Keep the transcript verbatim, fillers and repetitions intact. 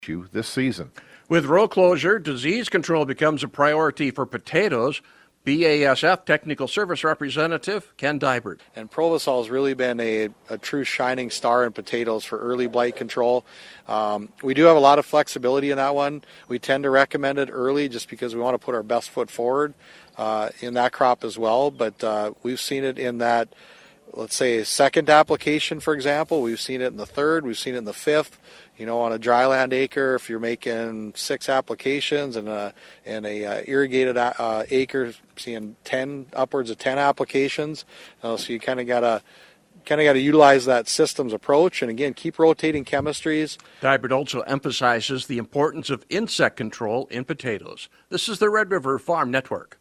issue this season. With row closure, disease control becomes a priority for potatoes. B A S F Technical Service Representative Ken Dybert. And Provosol has really been a, a true shining star in potatoes for early blight control. Um, we do have a lot of flexibility in that one. We tend to recommend it early just because we want to put our best foot forward uh, in that crop as well. But uh, we've seen it in that, let's say, second application, for example. We've seen it in the third. We've seen it in the fifth. You know, on a dryland acre, if you're making six applications and a and a uh, irrigated uh, acre, seeing ten upwards of ten applications, uh, so you kind of gotta kind of got to utilize that systems approach, and again, keep rotating chemistries. Dybert also emphasizes the importance of insect control in potatoes. This is the Red River Farm Network.